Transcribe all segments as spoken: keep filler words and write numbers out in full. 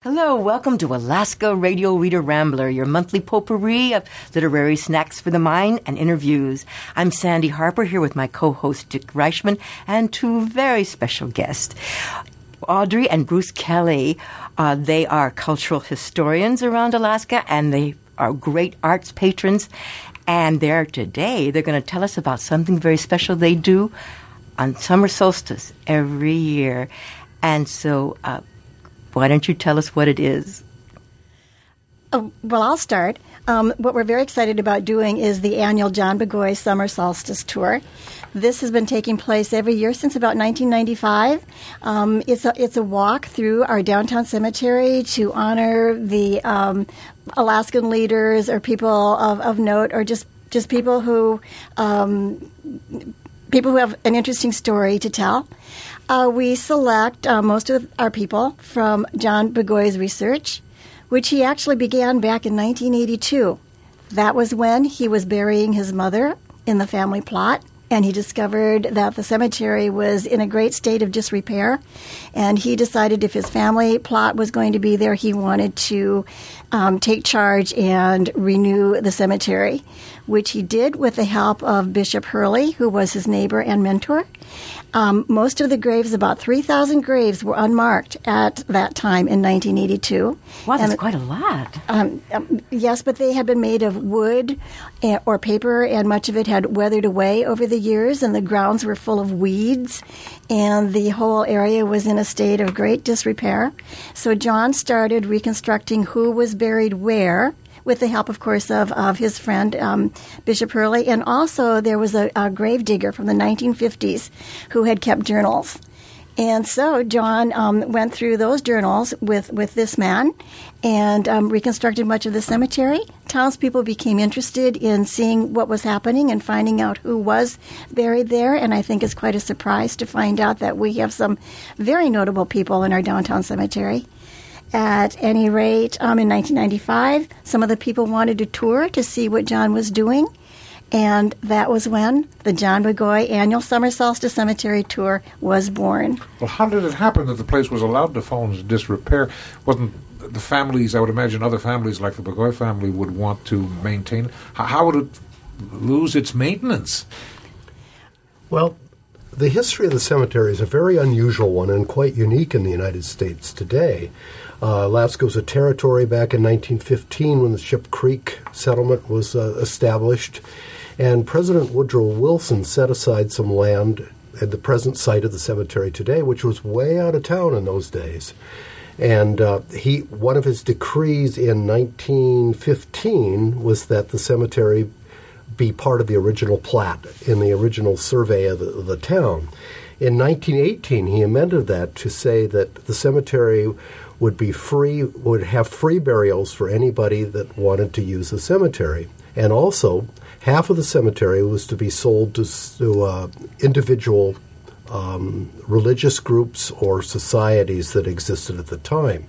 Hello, welcome to Alaska Radio Reader Rambler, your monthly potpourri of literary snacks for the mind and interviews. I'm Sandy Harper here with my co-host Dick Reichman and two very special guests, Audrey and Bruce Kelly. Uh, they are cultural historians around Alaska, and they are great arts patrons. And they're today, they're going to tell us about something very special they do on summer solstice every year. And so, uh, why don't you tell us what it is? Oh, well, I'll start. Um, what we're very excited about doing is the annual John Burgoyne Summer Solstice Tour. This has been taking place every year since about nineteen ninety-five. Um, it's a it's a walk through our downtown cemetery to honor the um, Alaskan leaders or people of, of note, or just just people who um, people who have an interesting story to tell. Uh, we select uh, most of our people from John Burgoyne's research, which he actually began back in nineteen eighty-two. That was when he was burying his mother in the family plot, and he discovered that the cemetery was in a great state of disrepair, and he decided if his family plot was going to be there, he wanted to um, take charge and renew the cemetery, which he did with the help of Bishop Hurley, who was his neighbor and mentor. Um, most of the graves, about three thousand graves, were unmarked at that time in nineteen eighty-two. Wow, that's and, quite a lot. Um, um, yes, but they had been made of wood or paper, and much of it had weathered away over the years, and the grounds were full of weeds, and the whole area was in a state of great disrepair. So John started reconstructing who was buried where, with the help, of course, of, of his friend um, Bishop Hurley. And also there was a, a grave digger from the nineteen fifties who had kept journals. And so John um, went through those journals with, with this man and um, reconstructed much of the cemetery. Townspeople became interested in seeing what was happening and finding out who was buried there. And I think it's quite a surprise to find out that we have some very notable people in our downtown cemetery. At any rate, um, in nineteen ninety-five, some of the people wanted to tour to see what John was doing, and that was when the John Burgoyne Annual Summer Solstice Cemetery Tour was born. Well, how did it happen that the place was allowed to fall into disrepair? Wasn't the families, I would imagine other families like the Burgoyne family would want to maintain, how, how would it lose its maintenance? Well, the history of the cemetery is a very unusual one and quite unique in the United States today. Uh, Alaska was a territory back in nineteen fifteen when the Ship Creek settlement was uh, established, and President Woodrow Wilson set aside some land at the present site of the cemetery today, which was way out of town in those days. And uh, he one of his decrees in nineteen fifteen was that the cemetery be part of the original plat in the original survey of the, of the town. In nineteen eighteen, he amended that to say that the cemetery would be free, would have free burials for anybody that wanted to use the cemetery. And also, half of the cemetery was to be sold to, to uh, individual um, religious groups or societies that existed at the time.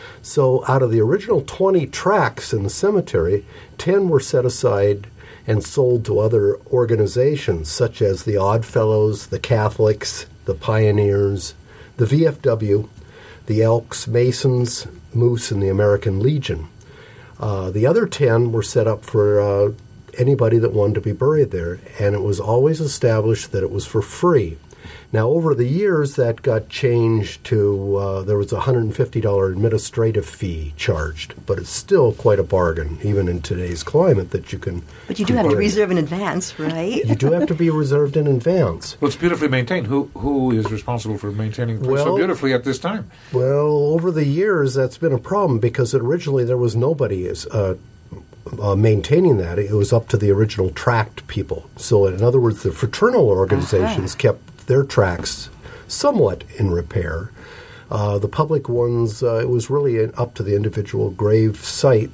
So out of the original twenty tracts in the cemetery, ten were set aside and sold to other organizations such as the Odd Fellows, the Catholics, the Pioneers, the V F W, the Elks, Masons, Moose, and the American Legion. Uh, the other ten were set up for uh, anybody that wanted to be buried there, and it was always established that it was for free. Now, over the years, that got changed to, uh, there was a one hundred fifty dollars administrative fee charged, but it's still quite a bargain, even in today's climate, that you can... But you do have to reserve in advance, right? You do have to be reserved in advance. Well, it's beautifully maintained. Who Who is responsible for maintaining the place well, so beautifully at this time? Well, over the years, that's been a problem, because originally there was nobody uh, uh, maintaining that. It was up to the original tract people. So, in other words, the fraternal organizations uh-huh. kept their tracts somewhat in repair. Uh, the public ones, uh, it was really up to the individual grave site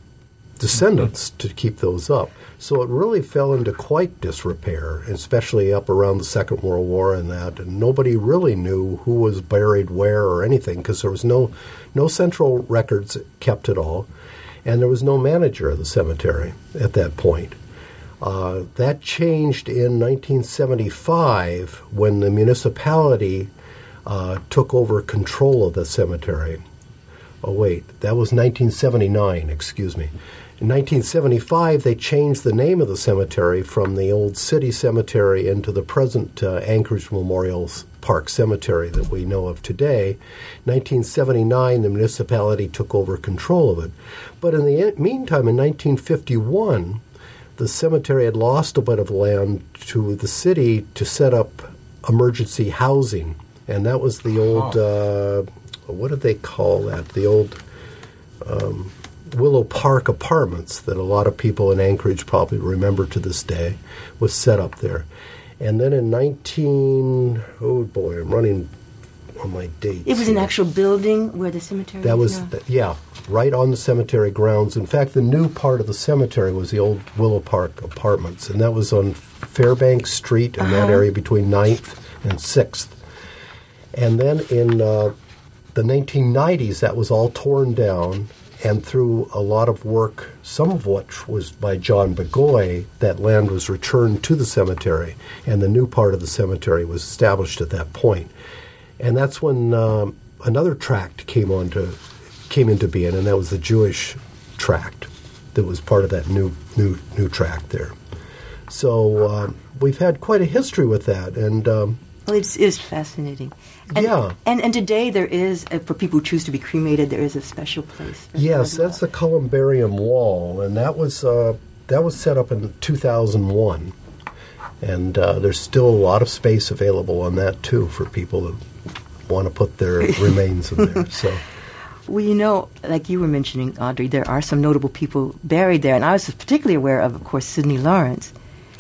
descendants to keep those up. So it really fell into quite disrepair, especially up around the Second World War and that. And nobody really knew who was buried where or anything, because there was no, no central records kept at all, and there was no manager of the cemetery at that point. Uh, that changed in nineteen seventy-five when the municipality uh, took over control of the cemetery. Oh, wait, that was nineteen seventy-nine, excuse me. In nineteen seventy-five, they changed the name of the cemetery from the old city cemetery into the present uh, Anchorage Memorial Park Cemetery that we know of today. In nineteen seventy-nine, the municipality took over control of it. But in the meantime, in nineteen fifty-one, the cemetery had lost a bit of land to the city to set up emergency housing. And that was the old, uh, what did they call that? The old um, Willow Park Apartments that a lot of people in Anchorage probably remember to this day, was set up there. And then in nineteen, oh boy, I'm running on my dates. It was here. an actual building where the cemetery That is was, now? th- yeah, right on the cemetery grounds. In fact, the new part of the cemetery was the old Willow Park Apartments, and that was on Fairbanks Street in that Uh-huh. area between ninth and sixth. And then in uh, the nineteen nineties, that was all torn down, and through a lot of work, some of which was by John Begoy, that land was returned to the cemetery, and the new part of the cemetery was established at that point. And that's when um, another tract came on to, came into being, and that was the Jewish tract that was part of that new new new tract there. So um, we've had quite a history with that, and um, Well, it's, it's fascinating. And, Yeah. And, and today there is, uh, for people who choose to be cremated, there is a special place. for yes, that. that's the Columbarium Wall, and that was uh, that was set up in two thousand one, and uh, there's still a lot of space available on that too for people that want to put their remains in there. So. Well, you know, like you were mentioning, Audrey, there are some notable people buried there, and I was particularly aware of, of course, Sidney Lawrence.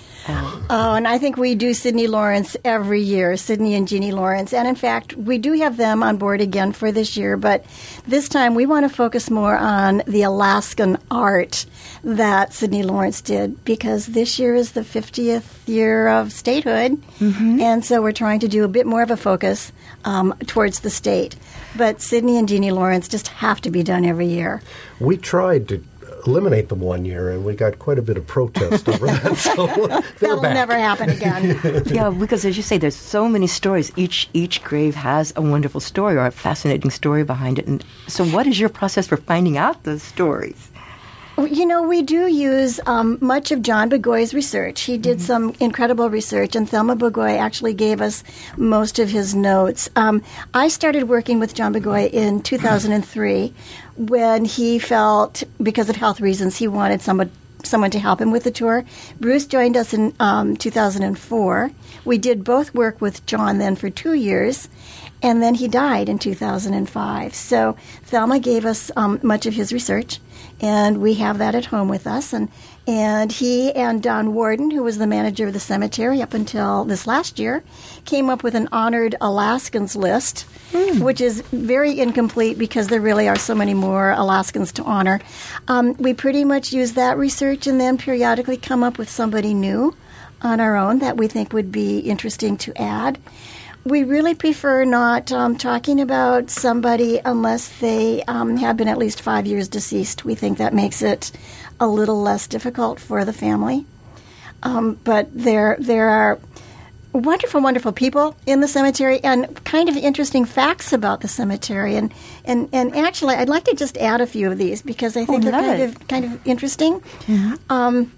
Um, Oh, and I think we do Sidney Lawrence every year, Sidney and Jeannie Lawrence. And in fact, we do have them on board again for this year, but this time we want to focus more on the Alaskan art that Sidney Lawrence did, because this year is the fiftieth year of statehood, and so we're trying to do a bit more of a focus um, towards the state. But Sidney and Jeannie Lawrence just have to be done every year. We tried to eliminate them one year, and we got quite a bit of protest over that. So they're That'll back. never happen again. yeah, because as you say, there's so many stories. Each each grave has a wonderful story or a fascinating story behind it. And so what is your process for finding out those stories? You know, we do use um, much of John Begoy's research. He did mm-hmm. some incredible research, and Thelma Begoy actually gave us most of his notes. Um, I started working with John Begoy in two thousand three when he felt, because of health reasons, he wanted someone, someone to help him with the tour. Bruce joined us in um, two thousand four. We did both work with John then for two years. And then he died in two thousand five. So Thelma gave us um, much of his research, and we have that at home with us. And and he and Don Warden, who was the manager of the cemetery up until this last year, came up with an honored Alaskans list, mm. which is very incomplete because there really are so many more Alaskans to honor. Um, we pretty much use that research and then periodically come up with somebody new on our own that we think would be interesting to add. We really prefer not um, talking about somebody unless they um, have been at least five years deceased. We think that makes it a little less difficult for the family. Um, but there, there are wonderful, wonderful people in the cemetery and kind of interesting facts about the cemetery. And, and, and actually, I'd like to just add a few of these because I think oh, they're kind it. of, kind of interesting. Mm-hmm. Um,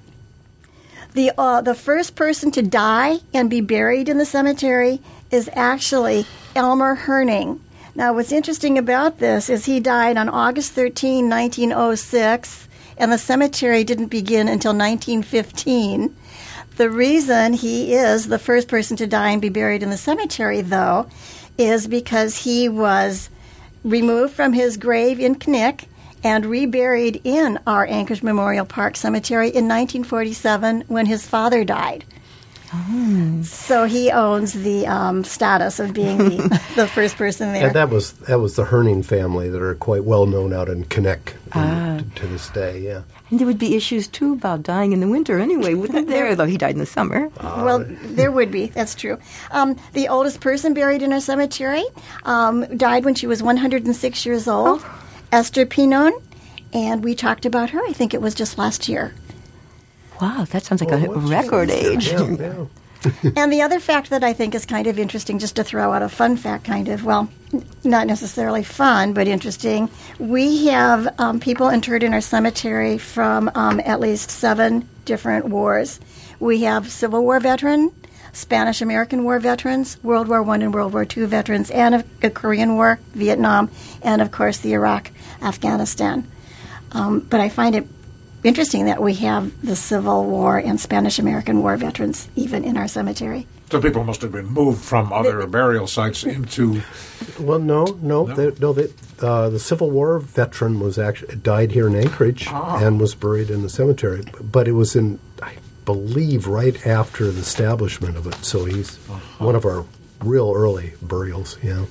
the, uh, the first person to die and be buried in the cemetery is actually Elmer Herning. Now, what's interesting about this is he died on August thirteenth, nineteen oh six, and the cemetery didn't begin until nineteen fifteen. The reason he is the first person to die and be buried in the cemetery, though, is because he was removed from his grave in Knik and reburied in our Anchorage Memorial Park Cemetery in nineteen forty-seven when his father died. Oh. So he owns the um, status of being the, the first person there. And that was that was the Herning family that are quite well known out in Knik ah. to, to this day. Yeah, and there would be issues too about dying in the winter anyway, wouldn't there? Though he died in the summer. Uh, well, there would be. That's true. Um, the oldest person buried in our cemetery um, died when she was one hundred six years old, oh. Esther Pinon, and we talked about her. I think it was just last year. Wow, that sounds like oh, a record geez. age. Yeah, yeah. And the other fact that I think is kind of interesting, just to throw out a fun fact, kind of, well, n- not necessarily fun, but interesting, we have um, people interred in our cemetery from um, at least seven different wars. We have Civil War veteran, Spanish-American War veterans, World War One and World War Two veterans, and a, a Korean War, Vietnam, and, of course, the Iraq, Afghanistan. Um, but I find it interesting that we have the Civil War and Spanish-American War veterans even in our cemetery. So people must have been moved from other burial sites into... Well, no, no, No? They, no. They, uh, the Civil War veteran was actually died here in Anchorage Ah. and was buried in the cemetery, but it was in, I believe, right after the establishment of it. So he's Uh-huh. one of our real early burials. Yeah.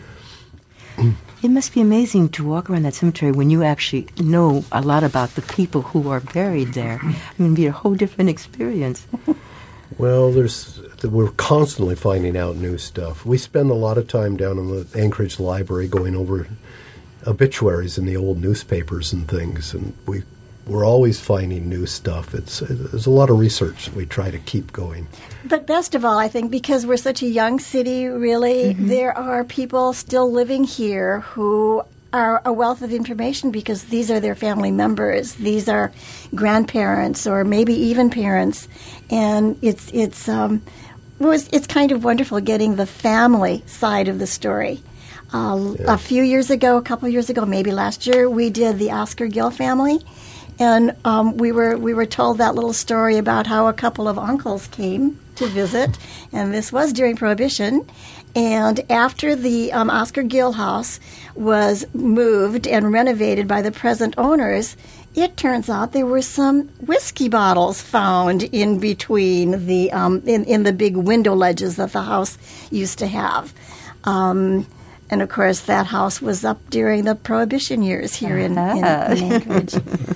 It must be amazing to walk around that cemetery when you actually know a lot about the people who are buried there. I mean, it'd be a whole different experience. Well, there's we're constantly finding out new stuff. We spend a lot of time down in the Anchorage Library going over obituaries in the old newspapers and things, and we we're always finding new stuff. It's there's a lot of research we try to keep going. But best of all, I think because we're such a young city, really, there are people still living here who are a wealth of information because these are their family members. These are grandparents or maybe even parents. And it's it's um, it was, it's kind of wonderful getting the family side of the story. Uh, Yeah. A few years ago, a couple years ago, maybe last year, we did the Oscar Gill family. And um, we were we were told that little story about how a couple of uncles came to visit, and this was during Prohibition. And after the um, Oscar Gill house was moved and renovated by the present owners, it turns out there were some whiskey bottles found in between the um, in in the big window ledges that the house used to have. Um, And, of course, that house was up during the Prohibition years here in, in, in Anchorage.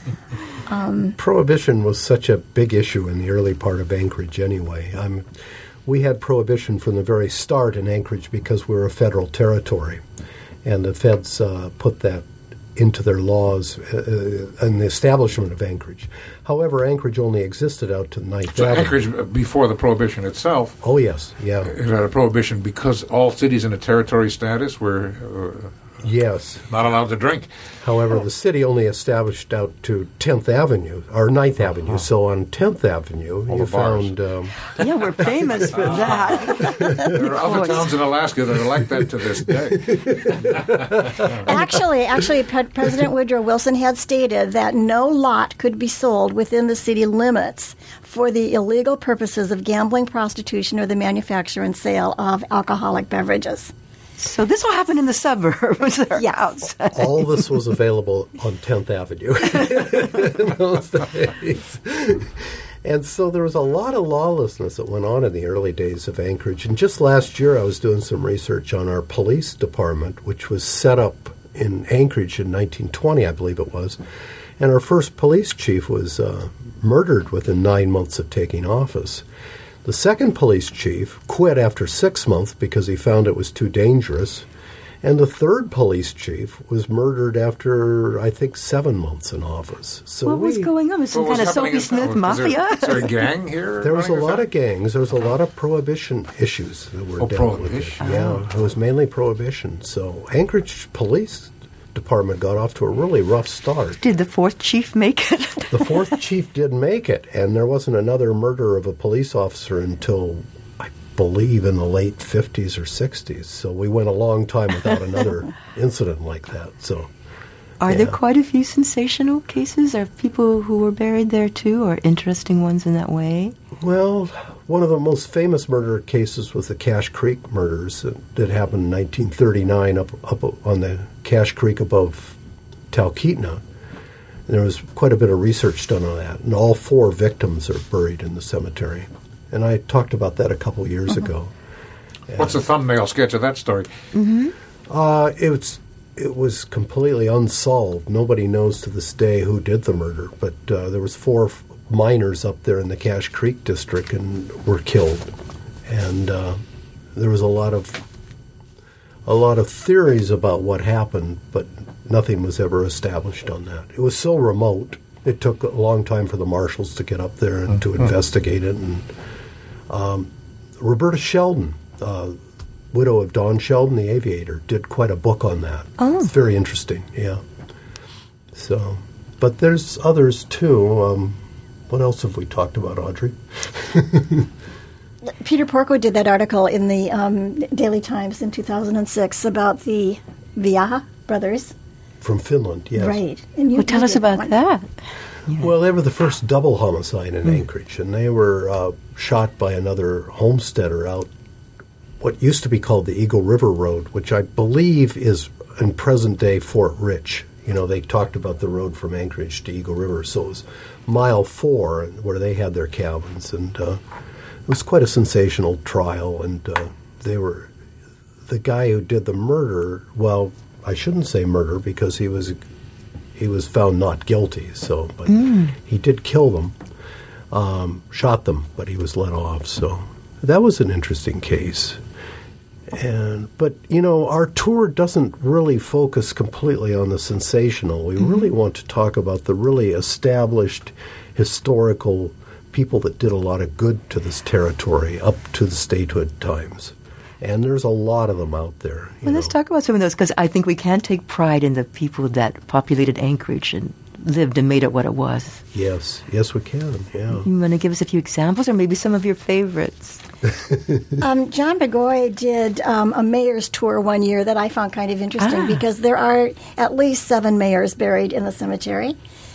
Prohibition was such a big issue in the early part of Anchorage anyway. Um, we had Prohibition from the very start in Anchorage because we were a federal territory. And the feds uh, put that into their laws uh, in the establishment of Anchorage. However, Anchorage only existed out to Ninth So Avenue. Anchorage, uh, before the Prohibition itself, Oh, yes, yeah. it had a prohibition because all cities in a territory status were uh, Yes. not allowed to drink. However, the city only established out to tenth Avenue, or Ninth Avenue. So on tenth Avenue, All you the bars. found... Um, Yeah, we're famous for that. There are other towns in Alaska that are like that to this day. Actually, actually, Pre- President Woodrow Wilson had stated that no lot could be sold within the city limits for the illegal purposes of gambling, prostitution, or the manufacture and sale of alcoholic beverages. So this all happened in the suburbs or Yes. outside. all this was available on tenth Avenue in those days. And so there was a lot of lawlessness that went on in the early days of Anchorage. And just last year I was doing some research on our police department, which was set up in Anchorage in nineteen twenty, I believe it was. And our first police chief was uh, murdered within nine months of taking office. The second police chief quit after six months because he found it was too dangerous. And the third police chief was murdered after, I think, seven months in office. So What was we- going on? Was some What was kind of happening Soapy in- Smith was mafia? There, is there a gang here? There was a running lot this of gangs. There was a lot of prohibition issues that were Oh, dealt with. prohibition. Yeah, it was mainly prohibition. So Anchorage Police Department got off to a really rough start. Did the fourth chief make it? The fourth chief didn't make it, and there wasn't another murder of a police officer until, I believe, in the late fifties or sixties. So we went a long time without another incident like that. So Are there Yeah. quite a few sensational cases? Are people who were buried there too, or interesting ones in that way? Well, one of the most famous murder cases was the Cache Creek murders that, that happened in nineteen thirty-nine up, up on the Cache Creek above Talkeetna. And there was quite a bit of research done on that, and all four victims are buried in the cemetery. And I talked about that a couple years ago. What's the thumbnail sketch of that story? Uh, it was it was completely unsolved. Nobody knows to this day who did the murder, but uh, there was four f- miners up there in the Cache Creek district and were killed. And uh, there was a lot of a lot of theories about what happened, but nothing was ever established on that. It was so remote. It took a long time for the marshals to get up there and to investigate it. And um, Roberta Sheldon, uh, widow of Don Sheldon, the aviator, did quite a book on that. Oh. It's very interesting, yeah. So, but there's others too. Um, what else have we talked about, Audrey? Peter Porco did that article in the um, Daily Times in two thousand six about the Viaha brothers. From Finland, yes. Right. And you Well, tell us about one. that. Well, they were the first double homicide in Anchorage, and they were uh, shot by another homesteader out what used to be called the Eagle River Road, which I believe is in present-day Fort Rich. You know, they talked about the road from Anchorage to Eagle River, so it was mile four where they had their cabins, and uh, it was quite a sensational trial, and uh, they were the guy who did the murder, well, I shouldn't say murder because he was he was found not guilty, so but mm. he did kill them, um, shot them, but he was let off, so that was an interesting case. And but you know, our tour doesn't really focus completely on the sensational. We mm-hmm. really want to talk about the really established historical people that did a lot of good to this territory up to the statehood times. And there's a lot of them out there. Well, let's talk about some of those, because I think we can take pride in the people that populated Anchorage and lived and made it what it was. Yes, yes, we can. Yeah. You want to give us a few examples, or maybe some of your favorites? um, John Burgoyne did um, a mayor's tour one year that I found kind of interesting ah. because there are at least seven mayors buried in the cemetery.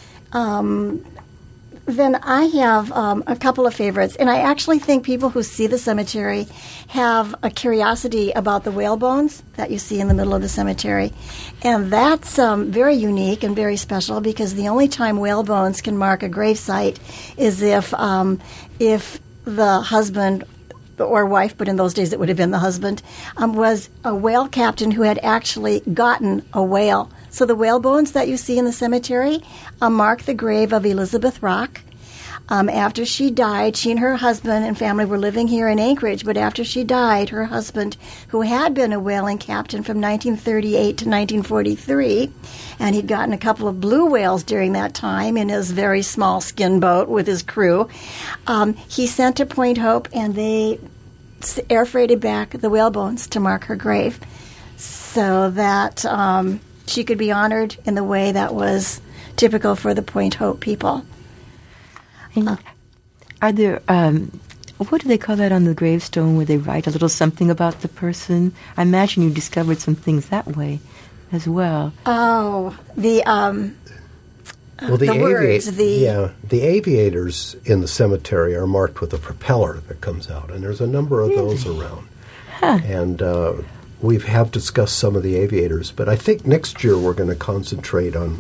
Um, then I have um, a couple of favorites, and I actually think people who see the cemetery have a curiosity about the whale bones that you see in the middle of the cemetery. And that's um, very unique and very special because the only time whale bones can mark a gravesite is if um, if the husband or wife, but in those days it would have been the husband, um, was a whale captain who had actually gotten a whale. So the whale bones that you see in the cemetery uh, mark the grave of Elizabeth Rock. Um, after she died, she and her husband and family were living here in Anchorage, but after she died, her husband, who had been a whaling captain from nineteen thirty-eight to nineteen forty-three, and he'd gotten a couple of blue whales during that time in his very small skin boat with his crew, um, he sent to Point Hope, and they air freighted back the whale bones to mark her grave so that um, she could be honored in the way that was typical for the Point Hope people. And are there, um, what do they call that on the gravestone where they write a little something about the person? I imagine you discovered some things that way as well. Oh, the, um, well, the, the avi- words, the... Yeah, the aviators in the cemetery are marked with a propeller that comes out, and there's a number of really? those around. Huh. And uh, we have discussed some of the aviators, but I think next year we're going to concentrate on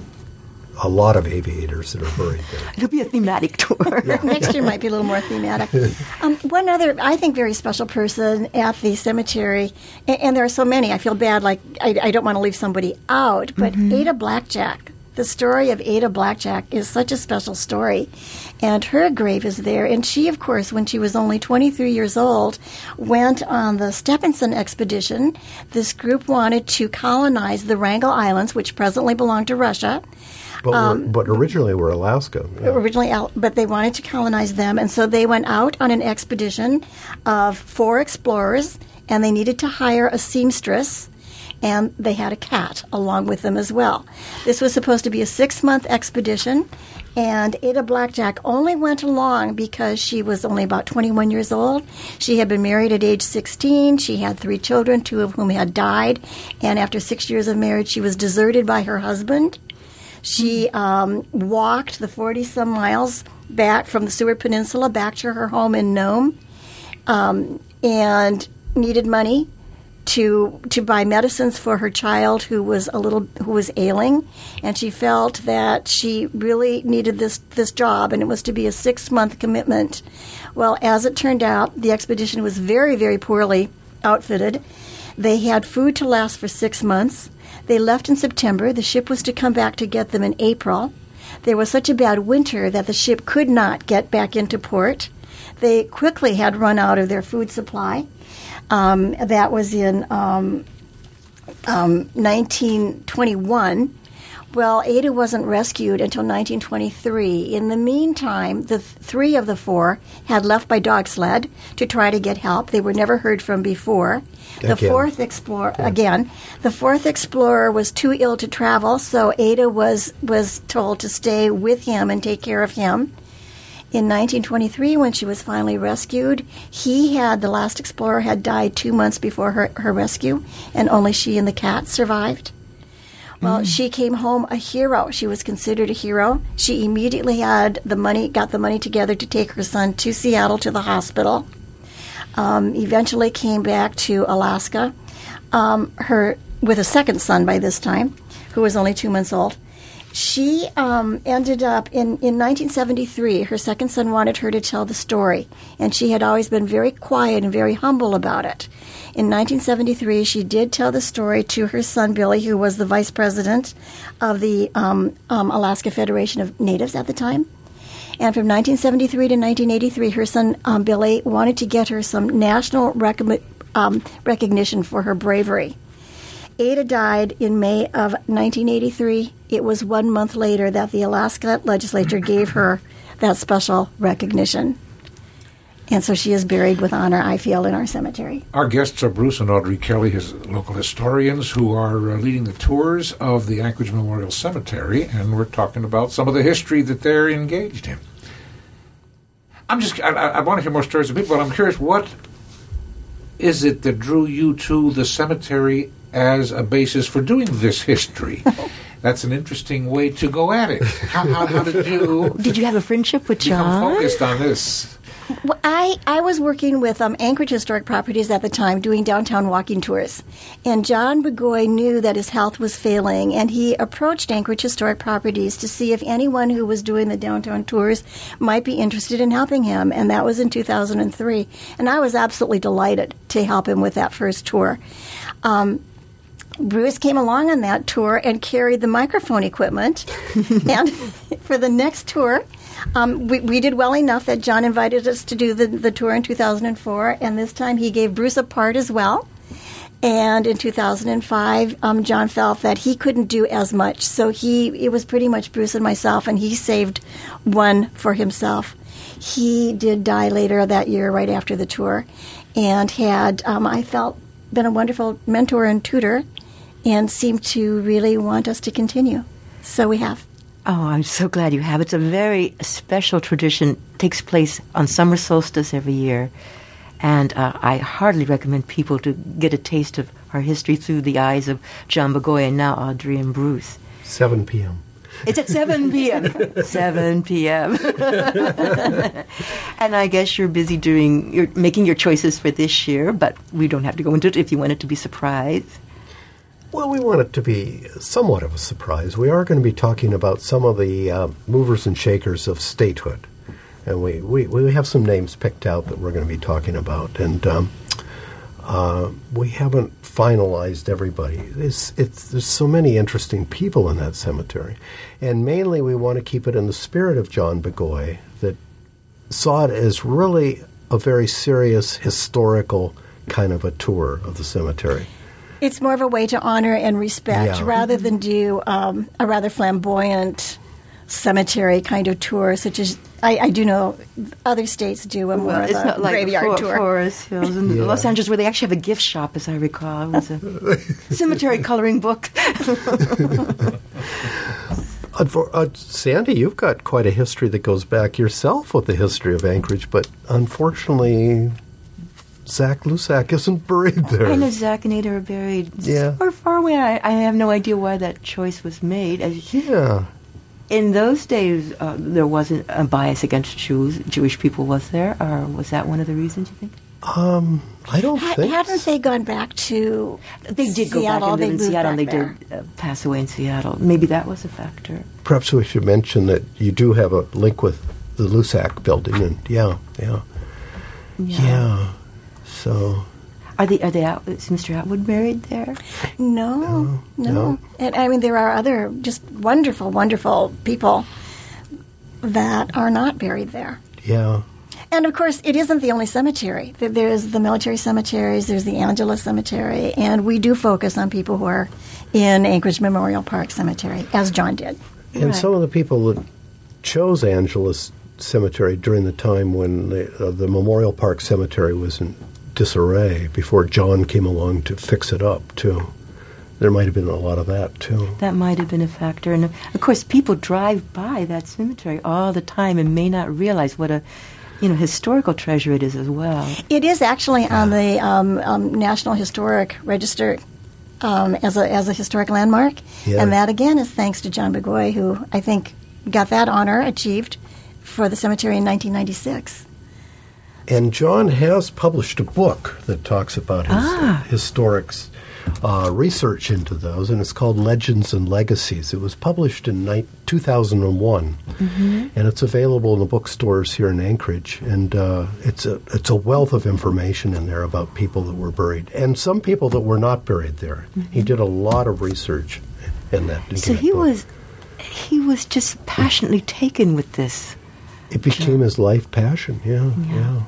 a lot of aviators that are buried there. It'll be a thematic tour. Yeah. Next year might be a little more thematic. Um, one other, I think, very special person at the cemetery, and, and there are so many, I feel bad, like I, I don't want to leave somebody out, but mm-hmm. Ada Blackjack. The story of Ada Blackjack is such a special story, and her grave is there. And she, of course, when she was only twenty-three years old, went on the Stephenson expedition. This group wanted to colonize the Wrangel Islands, which presently belong to Russia. But, Um, but originally were Alaska. Yeah. Originally, out, but they wanted to colonize them, and so they went out on an expedition of four explorers, and they needed to hire a seamstress, and they had a cat along with them as well. This was supposed to be a six-month expedition, and Ada Blackjack only went along because she was only about twenty-one years old. She had been married at age sixteen. She had three children, two of whom had died, and after six years of marriage, she was deserted by her husband. She um, walked the forty-some miles back from the Seward Peninsula back to her home in Nome, um, and needed money to to buy medicines for her child who was a little who was ailing, and she felt that she really needed this this job, and it was to be a six-month commitment. Well, as it turned out, the expedition was very, very poorly outfitted. They had food to last for six months. They left in September. The ship was to come back to get them in April. There was such a bad winter that the ship could not get back into port. They quickly had run out of their food supply. Um, that was in um, um, nineteen twenty-one. Well, Ada wasn't rescued until nineteen twenty-three. In the meantime, the th- three of the four had left by dog sled to try to get help. They were never heard from before. The Again. fourth explorer, again, the fourth explorer was too ill to travel, so Ada was, was told to stay with him and take care of him. In nineteen twenty-three, when she was finally rescued, he had, the last explorer had died two months before her, her rescue, and only she and the cat survived. Well, mm. she came home a hero. She was considered a hero. She immediately had the money, got the money together to take her son to Seattle to the hospital. Um, eventually came back to Alaska, um, her with a second son by this time, who was only two months old. She um, ended up, in, in nineteen seventy-three, her second son wanted her to tell the story, and she had always been very quiet and very humble about it. In nineteen seventy-three, she did tell the story to her son, Billy, who was the vice president of the um, um, Alaska Federation of Natives at the time. And from nineteen seventy-three to nineteen eighty-three, her son, um, Billy, wanted to get her some national rec- um, recognition for her bravery. Ada died in May of nineteen eighty-three. It was one month later that the Alaska legislature gave her that special recognition. And so she is buried with honor, I feel, in our cemetery. Our guests are Bruce and Audrey Kelly, his local historians, who are uh, leading the tours of the Anchorage Memorial Cemetery, and we're talking about some of the history that they're engaged in. I'm just, I, I want to hear more stories of people, but I'm curious, what is it that drew you to the cemetery as a basis for doing this history? That's an interesting way to go at it. How, how, how did you... Did you have a friendship with become John? focused on this? Well, I, I was working with um, Anchorage Historic Properties at the time, doing downtown walking tours. And John Burgoyne knew that his health was failing, and he approached Anchorage Historic Properties to see if anyone who was doing the downtown tours might be interested in helping him. And that was in two thousand three. And I was absolutely delighted to help him with that first tour. Um, Bruce came along on that tour and carried the microphone equipment. And for the next tour... Um, we, we did well enough that John invited us to do the, the tour in two thousand four, and this time he gave Bruce a part as well. And in two thousand five, um, John felt that he couldn't do as much, so he it was pretty much Bruce and myself, and he saved one for himself. He did die later that year, right after the tour, and had, um, I felt, been a wonderful mentor and tutor, and seemed to really want us to continue. So we have. Oh, I'm so glad you have. It's a very special tradition. It takes place on summer solstice every year. And uh, I heartily recommend people to get a taste of our history through the eyes of John Burgoyne and now Audrey and Bruce. seven p.m. It's at seven p.m. seven p.m. And I guess you're busy doing, you're making your choices for this year, but we don't have to go into it if you want it to be surprised. Well, we want it to be somewhat of a surprise. We are going to be talking about some of the uh, movers and shakers of statehood. And we, we, we have some names picked out that we're going to be talking about. And um, uh, we haven't finalized everybody. It's, it's, there's so many interesting people in that cemetery. And mainly we want to keep it in the spirit of John Burgoyne, that saw it as really a very serious historical kind of a tour of the cemetery. It's more of a way to honor and respect Yeah. rather than do um, a rather flamboyant cemetery kind of tour, such as I, I do know other states do a more Well, of it's a not like graveyard for, tour. Forest Hills in Yeah. Los Angeles, where they actually have a gift shop, as I recall. It was a cemetery coloring book. Unfor- uh, Sandy, you've got quite a history that goes back yourself with the history of Anchorage, but unfortunately, Zach Lusak isn't buried there. I know Zach and Ada are buried Yeah. far, far away. I, I have no idea why that choice was made. As, Yeah. in those days, uh, there wasn't a bias against Jews. Jewish people, was there? Or was that one of the reasons, you think? Um, I don't Ha- think haven't so. they gone back to They did go Seattle? back and They live in moved Seattle, and they back there. did uh, pass away in Seattle. Maybe that was a factor. Perhaps we should mention that you do have a link with the Lusak building, and yeah, yeah, yeah. So, Are they? Are they? Out, is Mister Atwood buried there? No, no, no. And I mean, there are other just wonderful, wonderful people that are not buried there. yeah. And, of course, it isn't the only cemetery. There's the military cemeteries, there's the Angeles Cemetery, and we do focus on people who are in Anchorage Memorial Park Cemetery, as John did. And right. Some of the people that chose Angeles Cemetery during the time when the, uh, the Memorial Park Cemetery was in disarray, before John came along to fix it up, too. There might have been a lot of that, too. That might have been a factor. And, of course, people drive by that cemetery all the time and may not realize what a you know, historical treasure it is as well. It is actually on the um, um, National Historic Register um, as a as a historic landmark, yeah. And that again is thanks to John Bagoy, who I think got that honor achieved for the cemetery in nineteen ninety-six. And John has published a book that talks about his ah. uh, historics. Uh, research into those, and it's called Legends and Legacies. It was published in ni- two thousand one, mm-hmm. and it's available in the bookstores here in Anchorage. And uh, it's a it's a wealth of information in there about people that were buried, and some people that were not buried there. Mm-hmm. He did a lot of research in that. So that he book. was he was just passionately taken with this. It became his life passion. Yeah, yeah, yeah.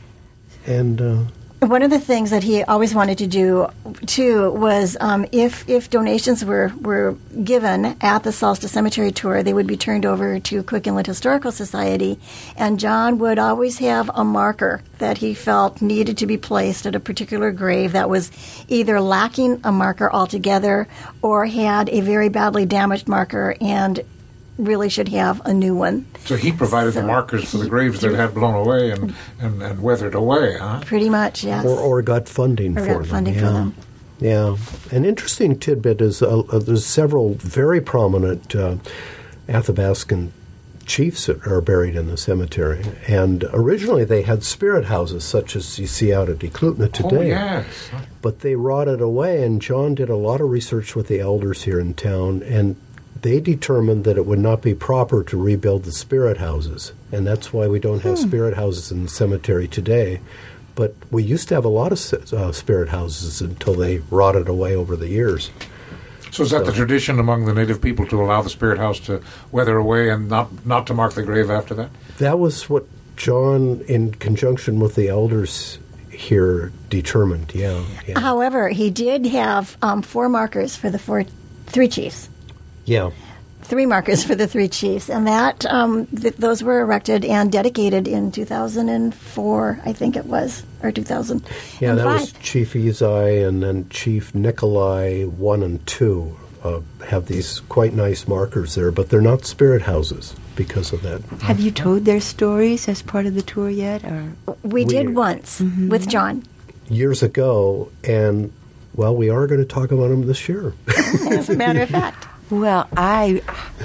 and. Uh, One of the things that he always wanted to do, too, was um, if if donations were, were given at the Solstice Cemetery Tour, they would be turned over to Cook Inlet Historical Society, and John would always have a marker that he felt needed to be placed at a particular grave that was either lacking a marker altogether or had a very badly damaged marker and really should have a new one. So he provided so the markers for the graves that had blown away and, and, and weathered away, huh? Pretty much, yes. Or, or got funding or for got them. funding yeah. for them. Yeah. An interesting tidbit is uh, uh, there's several very prominent uh, Athabascan chiefs that are buried in the cemetery. And originally they had spirit houses, such as you see out at Eklutna today. Oh, yes. But they rotted away, and John did a lot of research with the elders here in town, and they determined that it would not be proper to rebuild the spirit houses, and that's why we don't have hmm. spirit houses in the cemetery today. But we used to have a lot of uh, spirit houses until they rotted away over the years. So is that so, the tradition among the native people to allow the spirit house to weather away and not, not to mark the grave after that? That was what John, in conjunction with the elders here, determined, yeah. yeah. However, he did have um, four markers for the four, three chiefs. Yeah. Three markers for the three chiefs, and that um, th- those were erected and dedicated in two thousand four, I think it was, or two thousand five. Yeah, that was Chief Izai, and then Chief Nikolai one and two uh, have these quite nice markers there, but they're not spirit houses because of that. Have you told their stories as part of the tour yet? Or We, we did once mm-hmm. with John. Years ago, and, well, we are going to talk about them this year. As a matter of fact. Well, I,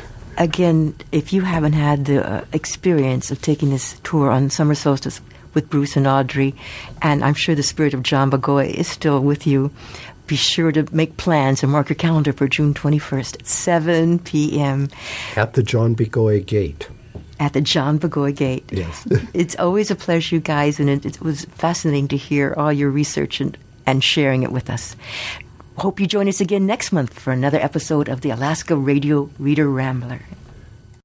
again, if you haven't had the uh, experience of taking this tour on summer solstice with Bruce and Audrey, and I'm sure the spirit of John Bagoy is still with you, be sure to make plans and mark your calendar for June twenty-first at seven p.m. At the John Bagoy Gate. At the John Bagoy Gate. Yes. It's always a pleasure, you guys, and it, it was fascinating to hear all your research and, and sharing it with us. Hope you join us again next month for another episode of the Alaska Radio Reader Rambler.